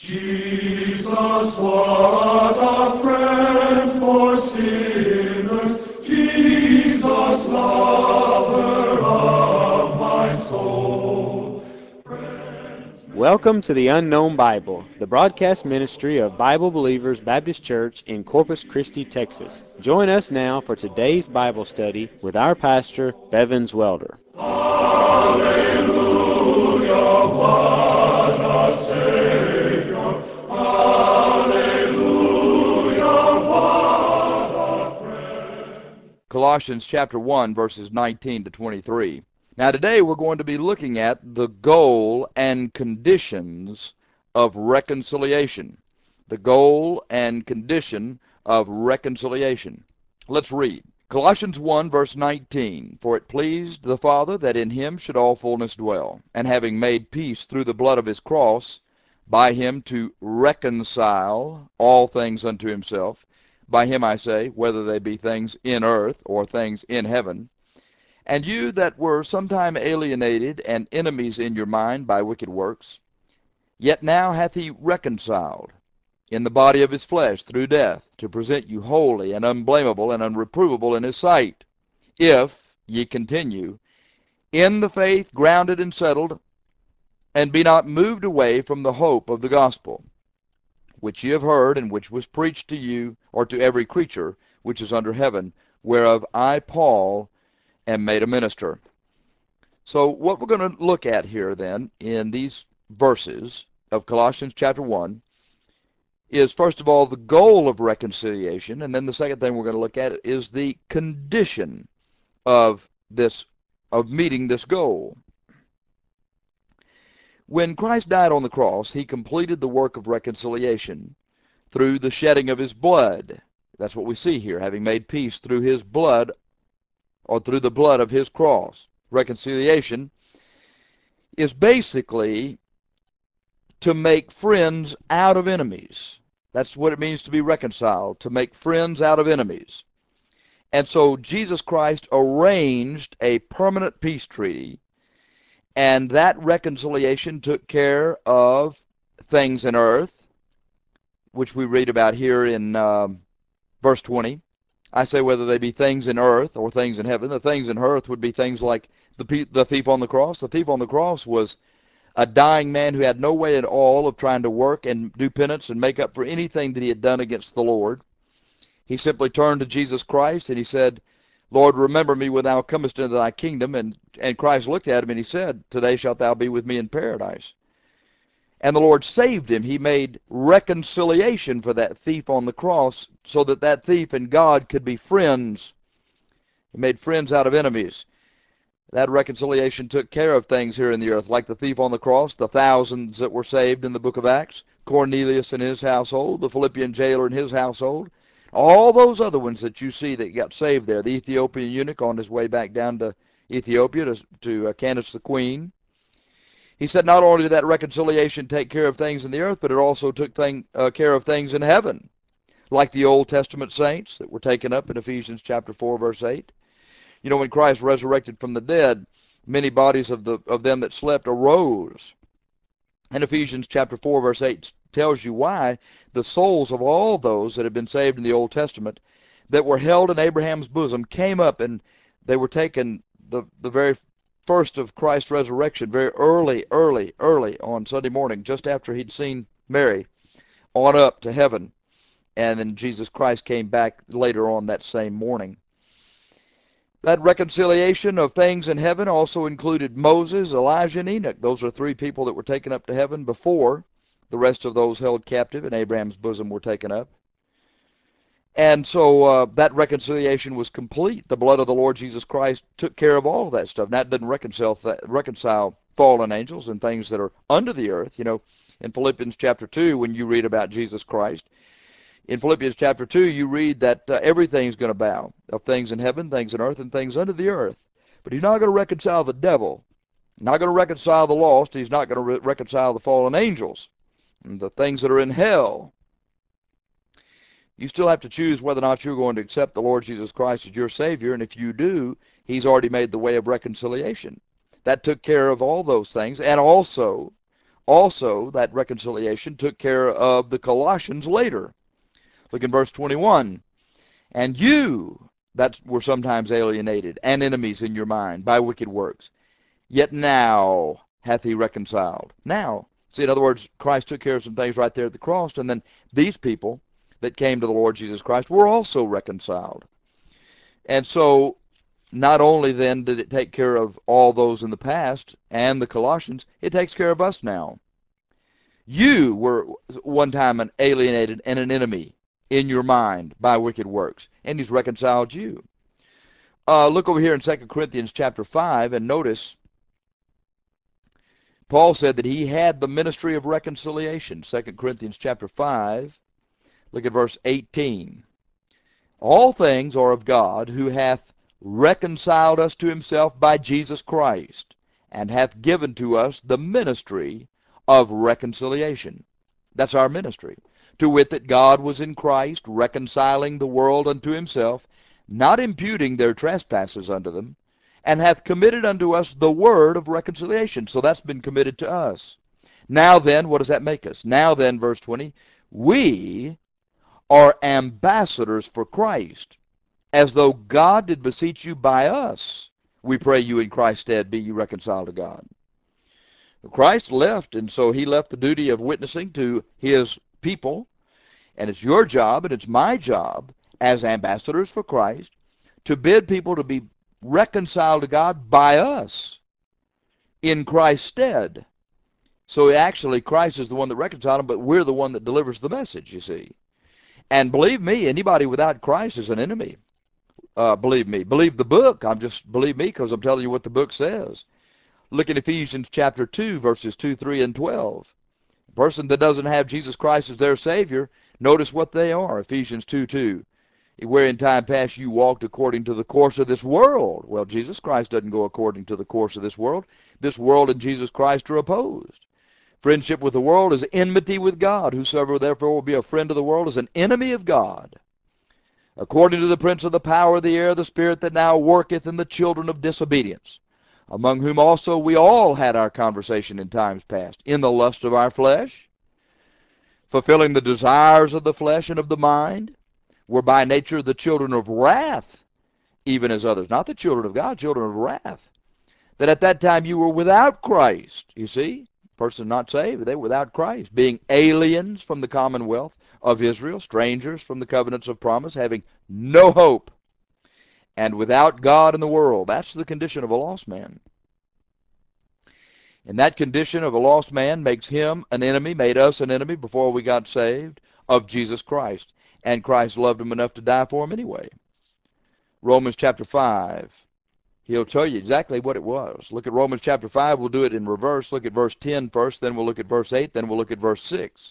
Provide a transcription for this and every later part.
Jesus, what a friend for sinners, Jesus, lover of my soul. Welcome to the Unknown Bible, the broadcast ministry of Bible Believers Baptist Church in Corpus Christi, Texas. Join us now for today's Bible study with our pastor, Bevins Welder. Hallelujah, what a Savior. Hallelujah, what a friend. Colossians chapter 1, verses 19 to 23. Now today we're going to be looking at the goal and conditions of reconciliation. The goal and condition of reconciliation. Let's read. Colossians 1, verse 19. For it pleased the Father that in him should all fullness dwell, and having made peace through the blood of his cross, by him to reconcile all things unto himself. By him I say, whether they be things in earth or things in heaven. And you that were sometime alienated and enemies in your mind by wicked works, yet now hath he reconciled in the body of his flesh through death, to present you holy and unblameable and unreprovable in his sight, if ye continue in the faith, grounded and settled, and be not moved away from the hope of the gospel, which ye have heard, and which was preached to you, or to every creature which is under heaven, whereof I, Paul, am made a minister. So what we're going to look at here then in these verses of Colossians chapter 1 is, first of all, the goal of reconciliation, and then the second thing we're going to look at is the condition of meeting this goal. When Christ died on the cross, he completed the work of reconciliation through the shedding of his blood. That's what we see here, having made peace through his blood, or through the blood of his cross. Reconciliation is basically to make friends out of enemies. That's what it means to be reconciled, to make friends out of enemies. And so Jesus Christ arranged a permanent peace treaty, and that reconciliation took care of things in earth, which we read about here in verse 20. I say whether they be things in earth or things in heaven. The things in earth would be things like the thief on the cross. The thief on the cross was a dying man who had no way at all of trying to work and do penance and make up for anything that he had done against the Lord. He simply turned to Jesus Christ and he said, Lord, remember me when thou comest into thy kingdom. And Christ looked at him and he said, today shalt thou be with me in paradise. And the Lord saved him. He made reconciliation for that thief on the cross so that that thief and God could be friends. He made friends out of enemies. That reconciliation took care of things here in the earth, like the thief on the cross, the thousands that were saved in the book of Acts, Cornelius and his household, the Philippian jailer and his household, all those other ones that you see that got saved there, the Ethiopian eunuch on his way back down to Ethiopia to Candace the queen. He said not only did that reconciliation take care of things in the earth, but it also took care of things in heaven, like the Old Testament saints that were taken up in Ephesians chapter 4, verse 8. You know, when Christ resurrected from the dead, many bodies of them that slept arose. And Ephesians chapter 4, verse 8 tells you why the souls of all those that had been saved in the Old Testament that were held in Abraham's bosom came up, and they were taken the very first of Christ's resurrection, very early on Sunday morning, just after he'd seen Mary, on up to heaven. And then Jesus Christ came back later on that same morning. That reconciliation of things in heaven also included Moses, Elijah, and Enoch. Those are three people that were taken up to heaven before the rest of those held captive in Abraham's bosom were taken up. And so that reconciliation was complete. The blood of the Lord Jesus Christ took care of all of that stuff. Now, it doesn't reconcile fallen angels and things that are under the earth. You know, in Philippians chapter 2, when you read about Jesus Christ, in Philippians chapter 2, you read that everything's going to bow, of things in heaven, things in earth, and things under the earth. But he's not going to reconcile the devil. He's not going to reconcile the lost. He's not going to reconcile the fallen angels and the things that are in hell. You still have to choose whether or not you're going to accept the Lord Jesus Christ as your Savior, and if you do, he's already made the way of reconciliation. That took care of all those things, and also Also, that reconciliation took care of the Colossians later. Look in verse 21. And you that were sometimes alienated and enemies in your mind by wicked works, yet now hath he reconciled. Now. See, in other words, Christ took care of some things right there at the cross, and then these people that came to the Lord Jesus Christ were also reconciled. And so, not only then did it take care of all those in the past and the Colossians, it takes care of us now. You were one time an alienated and an enemy in your mind by wicked works, and he's reconciled you. Look over here in 2 Corinthians chapter 5 and notice Paul said that he had the ministry of reconciliation. 2 Corinthians chapter 5, look at verse 18. All things are of God, who hath reconciled us to himself by Jesus Christ, and hath given to us the ministry of reconciliation. That's our ministry. To wit, that God was in Christ, reconciling the world unto himself, not imputing their trespasses unto them, and hath committed unto us the word of reconciliation. So that's been committed to us. Now then, what does that make us? Now then, verse 20, we are ambassadors for Christ, as though God did beseech you by us. We pray you in Christ's stead be you reconciled to God. Christ left, and so he left the duty of witnessing to his people, and it's your job and it's my job as ambassadors for Christ to bid people to be reconciled to God by us in Christ's stead. So actually Christ is the one that reconciled them, but we're the one that delivers the message, you see. And believe me, anybody without Christ is an enemy. Believe me. Believe the book. Believe me because I'm telling you what the book says. Look at Ephesians chapter 2, verses 2, 3, and 12. A person that doesn't have Jesus Christ as their Savior, notice what they are. Ephesians 2, 2. Where in time past you walked according to the course of this world. Well, Jesus Christ doesn't go according to the course of this world. This world and Jesus Christ are opposed. Friendship with the world is enmity with God. Whosoever therefore will be a friend of the world is an enemy of God. According to the prince of the power of the air, the spirit that now worketh in the children of disobedience, among whom also we all had our conversation in times past, in the lust of our flesh, fulfilling the desires of the flesh and of the mind, were by nature the children of wrath, even as others. Not the children of God, children of wrath. That at that time you were without Christ. You see, person not saved, they were without Christ, being aliens from the commonwealth of Israel, strangers from the covenants of promise, having no hope, and without God in the world. That's the condition of a lost man. And that condition of a lost man makes him an enemy, made us an enemy before we got saved, of Jesus Christ. And Christ loved him enough to die for him anyway. Romans chapter 5. He'll tell you exactly what it was. Look at Romans chapter 5. We'll do it in reverse. Look at verse 10 first, then we'll look at verse 8, then we'll look at verse 6.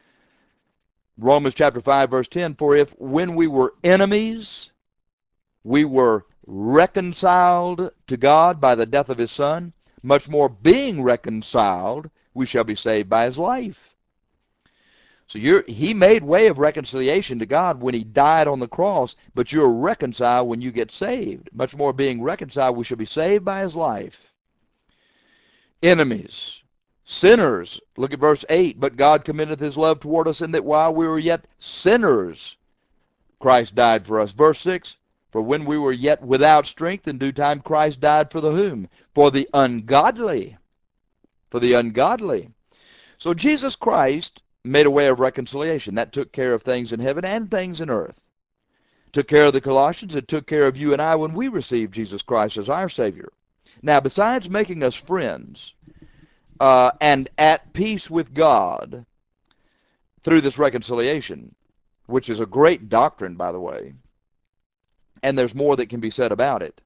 Romans chapter 5, verse 10. For if when we were enemies, we were reconciled to God by the death of his Son, much more being reconciled, we shall be saved by his life. So he made way of reconciliation to God when he died on the cross, but you're reconciled when you get saved. Much more being reconciled, we shall be saved by his life. Enemies, sinners. Look at verse 8. But God commendeth his love toward us in that while we were yet sinners, Christ died for us. Verse 6. For when we were yet without strength, in due time Christ died for the whom? For the ungodly. For the ungodly. So Jesus Christ made a way of reconciliation. That took care of things in heaven and things in earth. Took care of the Colossians. It took care of you and I when we received Jesus Christ as our Savior. Now, besides making us friends and at peace with God through this reconciliation, which is a great doctrine, by the way, and there's more that can be said about it.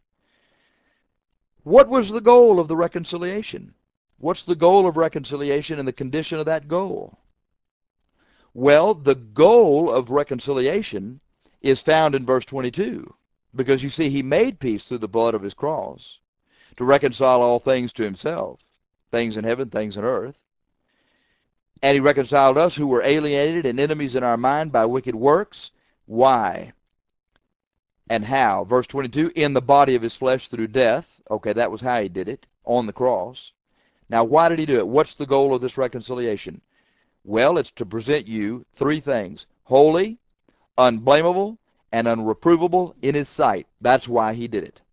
What was the goal of the reconciliation? What's the goal of reconciliation and the condition of that goal? Well, the goal of reconciliation is found in verse 22. Because you see, he made peace through the blood of his cross to reconcile all things to himself, things in heaven, things in earth. And he reconciled us who were alienated and enemies in our mind by wicked works. Why? And how? Verse 22, in the body of his flesh through death. Okay, that was how he did it, on the cross. Now, why did he do it? What's the goal of this reconciliation? Well, it's to present you three things: holy, unblameable, and unreprovable in his sight. That's why he did it.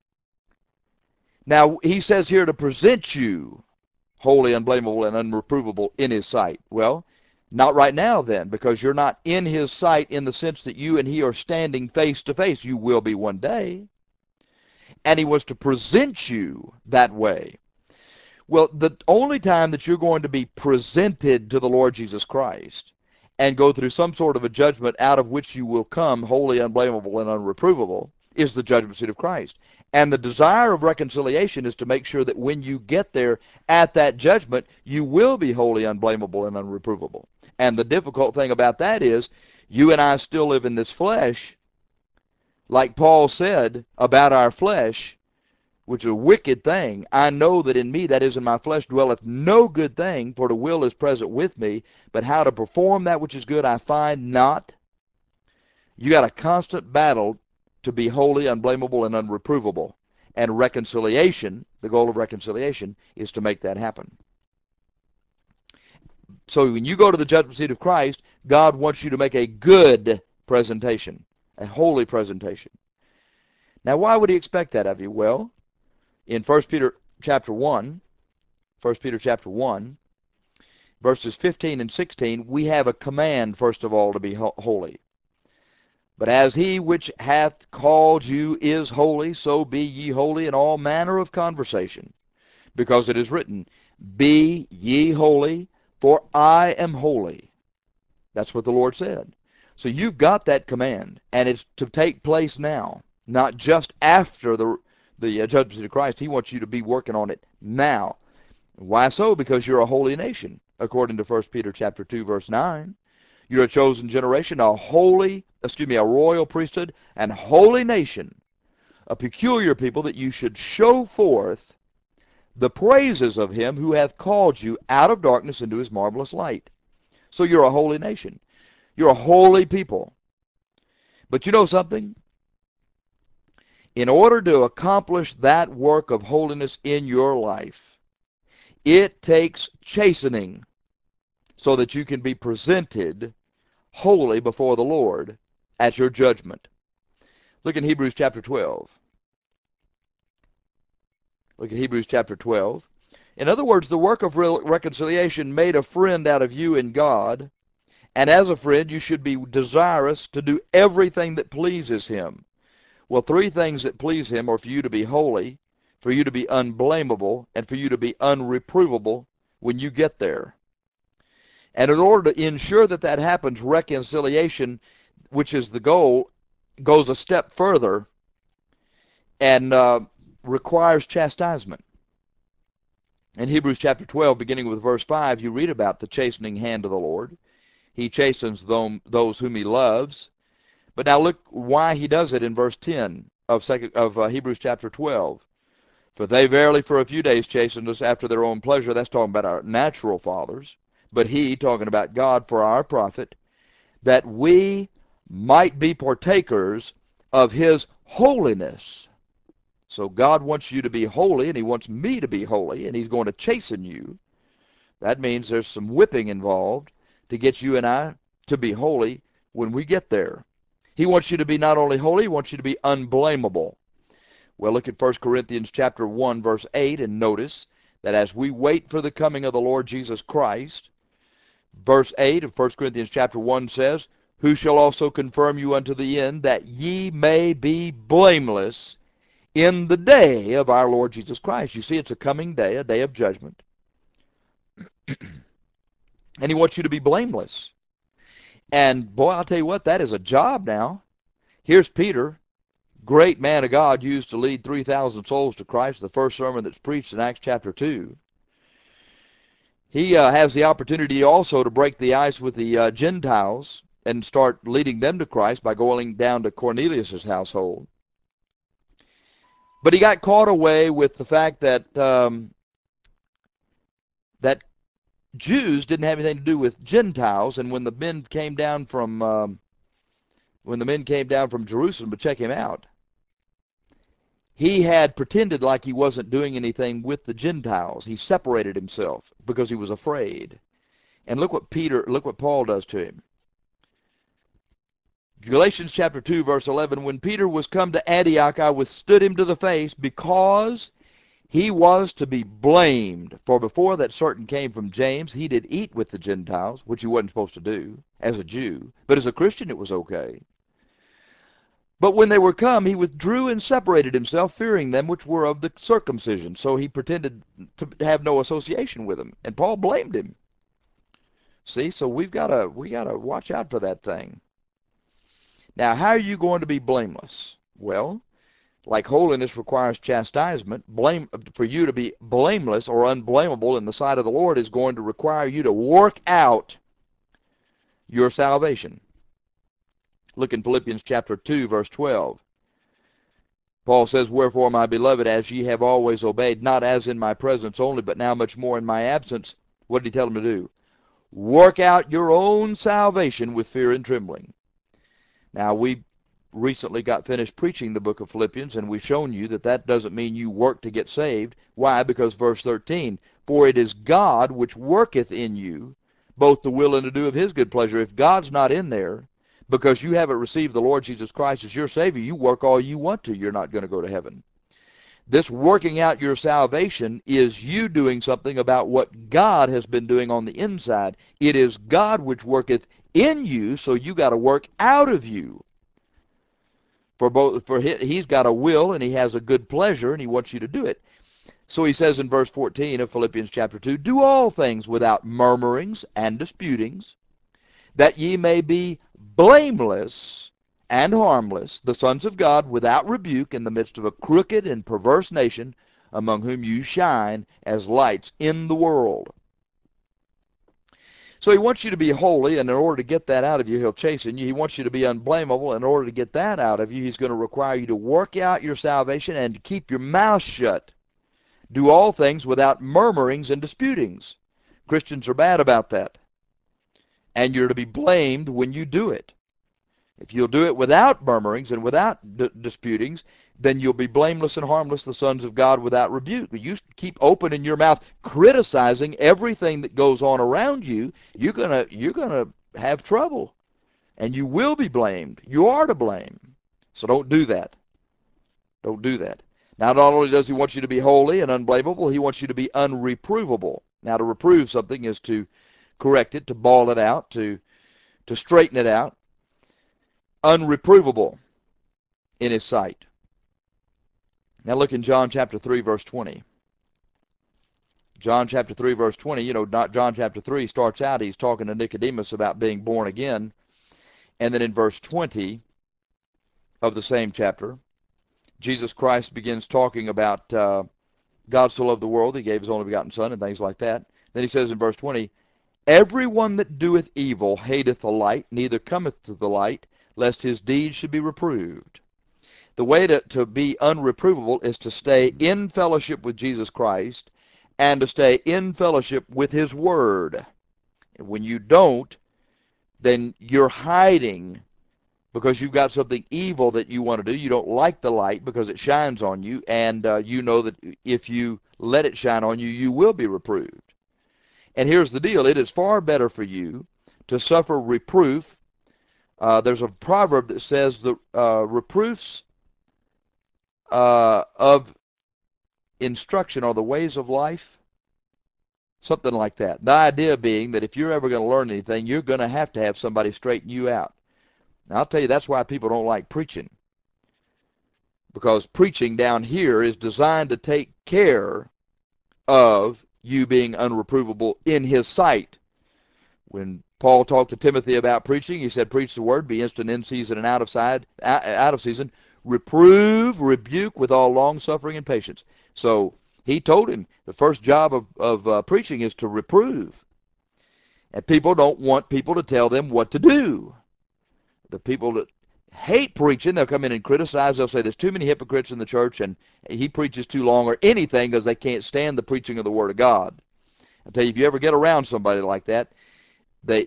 Now, he says here to present you holy, unblameable, and unreprovable in his sight. Well, not right now then, because you're not in his sight in the sense that you and he are standing face to face. You will be one day. And he was to present you that way. Well, the only time that you're going to be presented to the Lord Jesus Christ and go through some sort of a judgment out of which you will come holy, unblameable, and unreprovable is the judgment seat of Christ. And the desire of reconciliation is to make sure that when you get there at that judgment, you will be holy, unblameable, and unreprovable. And the difficult thing about that is you and I still live in this flesh, like Paul said about our flesh, which is a wicked thing. I know that in me, that is in my flesh, dwelleth no good thing, for the will is present with me, but how to perform that which is good I find not. You got a constant battle to be holy, unblameable, and unreprovable. And reconciliation, the goal of reconciliation, is to make that happen. So when you go to the judgment seat of Christ, God wants you to make a good presentation, a holy presentation. Now, why would he expect that of you? Well, in 1 Peter chapter 1, verses 15 and 16, we have a command, first of all, to be holy. But as he which hath called you is holy, so be ye holy in all manner of conversation. Because it is written, be ye holy, for I am holy. That's what the Lord said. So you've got that command, and it's to take place now, not just after the judgment seat of Christ. He wants you to be working on it now. Why so? Because you're a holy nation, according to 1 Peter chapter 2, verse 9. You're a chosen generation, a royal priesthood, and holy nation, a peculiar people, that you should show forth the praises of him who hath called you out of darkness into his marvelous light. So you're a holy nation. You're a holy people. But you know something? In order to accomplish that work of holiness in your life, it takes chastening so that you can be presented holy before the Lord at your judgment. Look in Hebrews chapter 12. Look at Hebrews chapter 12. In other words, the work of reconciliation made a friend out of you and God, and as a friend you should be desirous to do everything that pleases him. Well, three things that please him are for you to be holy, for you to be unblameable, and for you to be unreprovable when you get there. And in order to ensure that that happens, reconciliation, which is the goal, goes a step further and requires chastisement. In Hebrews chapter 12, beginning with verse 5, you read about the chastening hand of the Lord. He chastens those whom he loves. But now look why he does it in verse 10 of Hebrews chapter 12. For they verily for a few days chastened us after their own pleasure. That's talking about our natural fathers. But he, talking about God, for our profit, that we might be partakers of his holiness. So God wants you to be holy, and he wants me to be holy, and he's going to chasten you. That means there's some whipping involved to get you and I to be holy when we get there. He wants you to be not only holy, he wants you to be unblameable. Well, look at 1 Corinthians chapter 1, verse 8, and notice that as we wait for the coming of the Lord Jesus Christ, verse 8 of 1 Corinthians chapter 1 says, who shall also confirm you unto the end, that ye may be blameless in the day of our Lord Jesus Christ. You see, it's a coming day, a day of judgment. And he wants you to be blameless. And boy, I'll tell you what, that is a job now. Here's Peter, great man of God, used to lead 3,000 souls to Christ, the first sermon that's preached in Acts chapter 2. He has the opportunity also to break the ice with the Gentiles and start leading them to Christ by going down to Cornelius' household. But he got caught away with the fact that that Jews didn't have anything to do with Gentiles, and when the men came down from Jerusalem to check him out, he had pretended like he wasn't doing anything with the Gentiles. He separated himself because he was afraid. And look what Paul does to him. Galatians chapter 2, verse 11, when Peter was come to Antioch, I withstood him to the face because he was to be blamed. For before that certain came from James, he did eat with the Gentiles, which he wasn't supposed to do as a Jew. But as a Christian, it was okay. But when they were come, he withdrew and separated himself, fearing them which were of the circumcision. So he pretended to have no association with them. And Paul blamed him. See, so we gotta watch out for that thing. Now, how are you going to be blameless? Well, like holiness requires chastisement, for you to be blameless or unblameable in the sight of the Lord is going to require you to work out your salvation. Look in Philippians chapter 2, verse 12. Paul says, wherefore, my beloved, as ye have always obeyed, not as in my presence only, but now much more in my absence, what did he tell them to do? Work out your own salvation with fear and trembling. Now, we recently got finished preaching the book of Philippians, and we've shown you that that doesn't mean you work to get saved. Why? Because verse 13, for it is God which worketh in you, both to will and to do of his good pleasure. If God's not in there, because you haven't received the Lord Jesus Christ as your Savior, you work all you want to, you're not going to go to heaven. This working out your salvation is you doing something about what God has been doing on the inside. It is God which worketh in you, so you got to work out of you. He's got a will and he has a good pleasure and he wants you to do it. So he says in verse 14 of Philippians chapter 2, do all things without murmurings and disputings, that ye may be blameless and harmless, the sons of God, without rebuke, in the midst of a crooked and perverse nation, among whom you shine as lights in the world. So he wants you to be holy, and in order to get that out of you, he'll chasten you. He wants you to be unblameable. In order to get that out of you, he's going to require you to work out your salvation and to keep your mouth shut. Do all things without murmurings and disputings. Christians are bad about that. And you're to be blamed when you do it. If you'll do it without murmurings and without disputings, then you'll be blameless and harmless, the sons of God, without rebuke. But you keep opening your mouth, criticizing everything that goes on around you, you're gonna have trouble, and you will be blamed. You are to blame. So don't do that. Don't do that. Now, not only does he want you to be holy and unblameable, he wants you to be unreprovable. Now, to reprove something is to correct it, to ball it out, to straighten it out. Unreprovable in his sight. Now look in John chapter 3, verse 20. John chapter 3, verse 20, John chapter 3 starts out, he's talking to Nicodemus about being born again. And then in verse 20 of the same chapter, Jesus Christ begins talking about God so loved the world, he gave his only begotten Son, and things like that. Then he says in verse 20, everyone that doeth evil hateth the light, neither cometh to the light, lest his deeds should be reproved. The way to be unreprovable is to stay in fellowship with Jesus Christ and to stay in fellowship with his Word. And when you don't, then you're hiding because you've got something evil that you want to do. You don't like the light because it shines on you, and you know that if you let it shine on you, you will be reproved. And here's the deal. It is far better for you to suffer reproof. There's a proverb that says the reproofs of instruction are the ways of life, something like that. The idea being that if you're ever going to learn anything, you're going to have somebody straighten you out. Now, I'll tell you, that's why people don't like preaching, because preaching down here is designed to take care of you being unreprovable in his sight. When Paul talked to Timothy about preaching, he said, preach the word, be instant in season and out of season, reprove, rebuke with all long-suffering and patience. So he told him the first job of preaching is to reprove. And people don't want people to tell them what to do. The people that hate preaching, they'll come in and criticize. They'll say there's too many hypocrites in the church and he preaches too long or anything because they can't stand the preaching of the Word of God. I tell you, if you ever get around somebody like that, they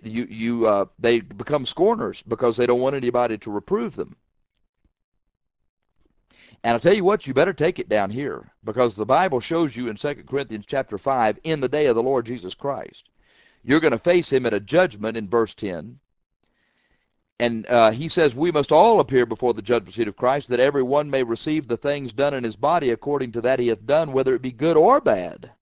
become scorners because they don't want anybody to reprove them. And I'll tell you what, you better take it down here, because the Bible shows you in 2 Corinthians chapter 5, in the day of the Lord Jesus Christ, you're going to face him at a judgment in verse 10. And he says, we must all appear before the judgment seat of Christ, that every one may receive the things done in his body according to that he hath done, whether it be good or bad.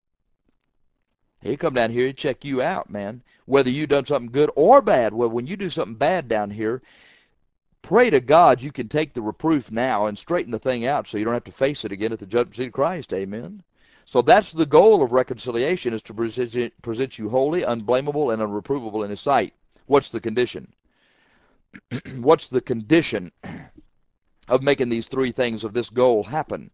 He come down here to check you out, man, whether you done something good or bad. Well, when you do something bad down here, pray to God you can take the reproof now and straighten the thing out so you don't have to face it again at the judgment seat of Christ. Amen. So that's the goal of reconciliation, is to present you holy, unblameable, and unreprovable in his sight. What's the condition? What's the condition of making these three things of this goal happen?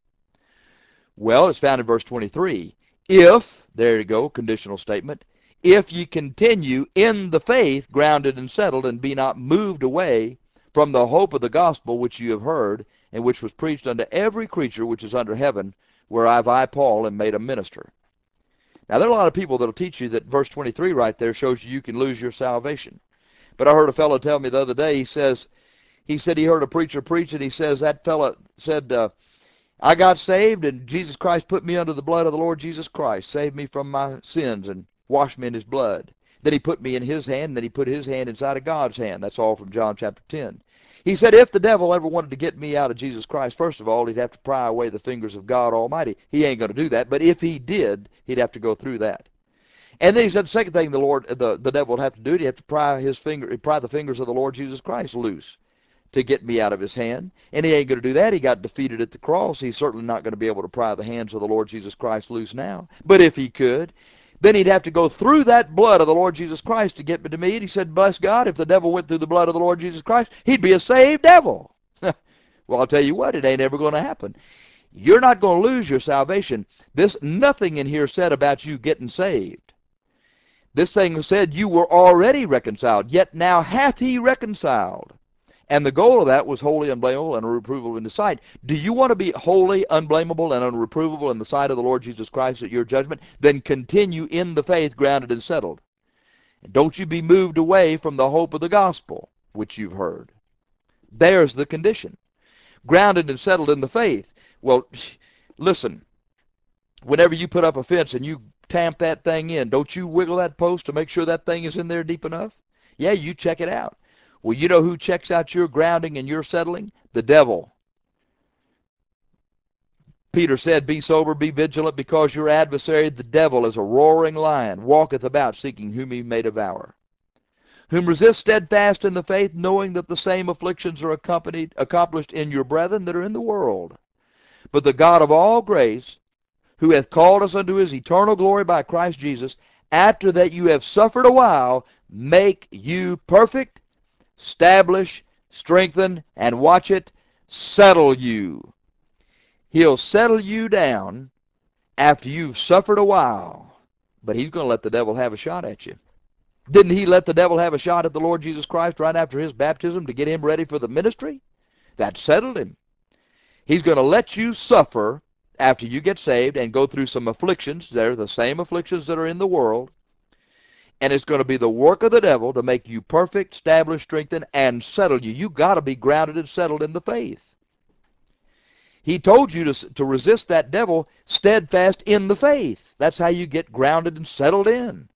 Well, it's found in verse 23. If, there you go, conditional statement, if ye continue in the faith, grounded and settled, and be not moved away from the hope of the gospel which you have heard, and which was preached unto every creature which is under heaven, whereof I, Paul, am made a minister. Now, there are a lot of people that will teach you that verse 23 right there shows you can lose your salvation. But I heard a fellow tell me the other day, he said he heard a preacher preach, and he says that fellow said, I got saved, and Jesus Christ put me under the blood of the Lord Jesus Christ, saved me from my sins, and washed me in his blood. Then he put me in his hand, and then he put his hand inside of God's hand. That's all from John chapter 10. He said if the devil ever wanted to get me out of Jesus Christ, first of all, he'd have to pry away the fingers of God Almighty. He ain't going to do that, but if he did, he'd have to go through that. And then he said the second thing the devil would have to do, he'd have to pry the fingers of the Lord Jesus Christ loose to get me out of his hand. And he ain't going to do that. He got defeated at the cross. He's certainly not going to be able to pry the hands of the Lord Jesus Christ loose now. But if he could, then he'd have to go through that blood of the Lord Jesus Christ to get me to me. And he said, bless God, if the devil went through the blood of the Lord Jesus Christ, he'd be a saved devil. Well, I'll tell you what, it ain't ever going to happen. You're not going to lose your salvation. Nothing in here said about you getting saved. This thing said you were already reconciled, yet now hath he reconciled. And the goal of that was holy, unblameable, and unreprovable in the sight. Do you want to be holy, unblameable, and unreprovable in the sight of the Lord Jesus Christ at your judgment? Then continue in the faith, grounded and settled. And don't you be moved away from the hope of the gospel, which you've heard. There's the condition. Grounded and settled in the faith. Well, listen, whenever you put up a fence and you tamp that thing in, don't you wiggle that post to make sure that thing is in there deep enough? Yeah, you check it out. Well, you know who checks out your grounding and your settling? The devil. Peter said, be sober, be vigilant, because your adversary, the devil, is a roaring lion, walketh about seeking whom he may devour. Whom resist steadfast in the faith, knowing that the same afflictions are accomplished in your brethren that are in the world. But the God of all grace, who hath called us unto his eternal glory by Christ Jesus, after that you have suffered a while, make you perfect, establish, strengthen, and watch it, settle you. He'll settle you down after you've suffered a while. But he's going to let the devil have a shot at you. Didn't he let the devil have a shot at the Lord Jesus Christ right after his baptism to get him ready for the ministry? That settled him. He's going to let you suffer after you get saved and go through some afflictions. They're the same afflictions that are in the world. And it's going to be the work of the devil to make you perfect, establish, strengthen, and settle you. You've got to be grounded and settled in the faith. He told you to resist that devil steadfast in the faith. That's how you get grounded and settled in.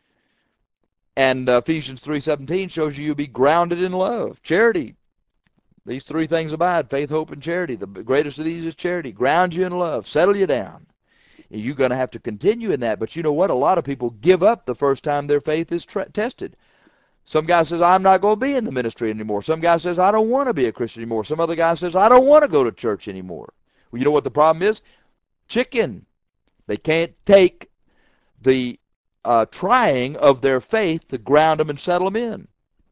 And Ephesians 3:17 shows you be grounded in love. Charity. These three things abide, faith, hope, and charity. The greatest of these is charity. Ground you in love. Settle you down. You're going to have to continue in that. But you know what? A lot of people give up the first time their faith is tested. Some guy says, I'm not going to be in the ministry anymore. Some guy says, I don't want to be a Christian anymore. Some other guy says, I don't want to go to church anymore. Well, you know what the problem is? Chicken. They can't take the trying of their faith to ground them and settle them in.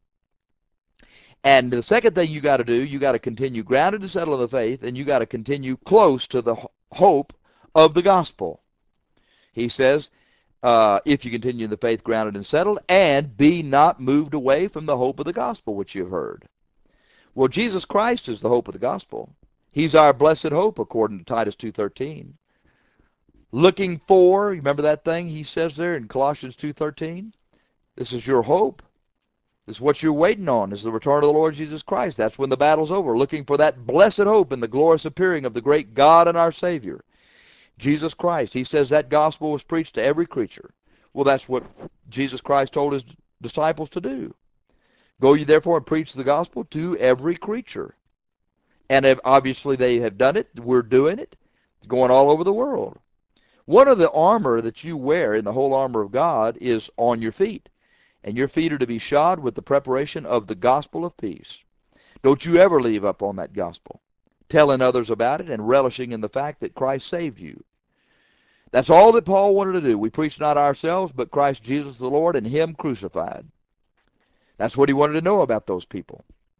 And the second thing you got to do, you got to continue grounded and settled in the faith, and you got to continue close to the hope of the gospel. He says, if you continue in the faith, grounded and settled, and be not moved away from the hope of the gospel which you have heard. Well, Jesus Christ is the hope of the gospel. He's our blessed hope, according to Titus 2:13. Looking for, remember that thing he says there in Colossians 2:13? This is your hope. This is what you're waiting on, is the return of the Lord Jesus Christ. That's when the battle's over, looking for that blessed hope and the glorious appearing of the great God and our Savior, Jesus Christ. He says that gospel was preached to every creature. Well, that's what Jesus Christ told his disciples to do. Go ye therefore and preach the gospel to every creature. And obviously they have done it. We're doing it. It's going all over the world. One of the armor that you wear in the whole armor of God is on your feet. And your feet are to be shod with the preparation of the gospel of peace. Don't you ever leave up on that gospel, telling others about it and relishing in the fact that Christ saved you. That's all that Paul wanted to do. We preach not ourselves, but Christ Jesus the Lord and him crucified. That's what he wanted to know about those people.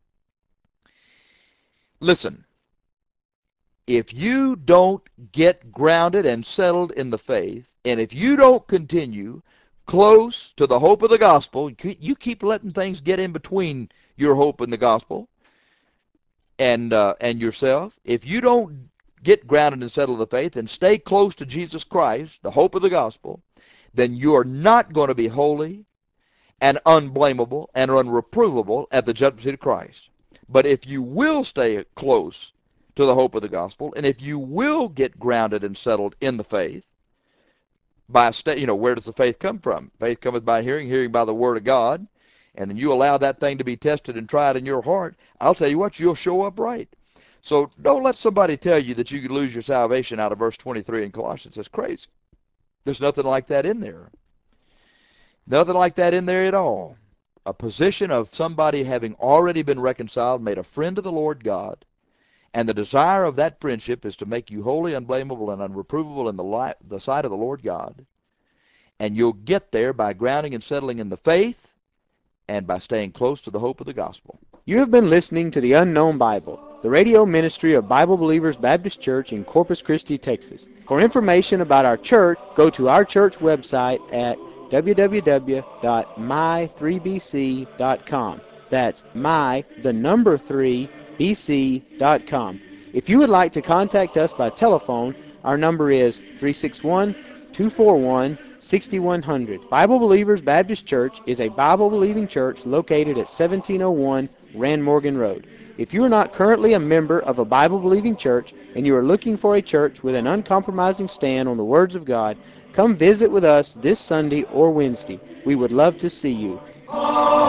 Listen, if you don't get grounded and settled in the faith, and if you don't continue close to the hope of the gospel, you keep letting things get in between your hope and the gospel and yourself. If you don't get grounded and settled in the faith and stay close to Jesus Christ, the hope of the gospel, then you are not going to be holy and unblameable and unreprovable at the judgment seat of Christ. But if you will stay close to the hope of the gospel, and if you will get grounded and settled in the faith, where does the faith come from? Faith cometh by hearing, hearing by the word of God, and then you allow that thing to be tested and tried in your heart, I'll tell you what, you'll show up right. So don't let somebody tell you that you could lose your salvation out of verse 23 in Colossians. That's crazy. There's nothing like that in there. Nothing like that in there at all. A position of somebody having already been reconciled, made a friend of the Lord God, and the desire of that friendship is to make you holy, unblameable, and unreprovable in the sight of the Lord God. And you'll get there by grounding and settling in the faith and by staying close to the hope of the gospel. You have been listening to The Unknown Bible, the radio ministry of Bible Believers Baptist Church in Corpus Christi, Texas. For information about our church, go to our church website at www.my3bc.com. That's my3bc.com. If you would like to contact us by telephone, our number is 361-241-6100. Bible Believers Baptist Church is a Bible-believing church located at 1701 Rand Morgan Road. If you are not currently a member of a Bible-believing church and you are looking for a church with an uncompromising stand on the words of God, come visit with us this Sunday or Wednesday. We would love to see you.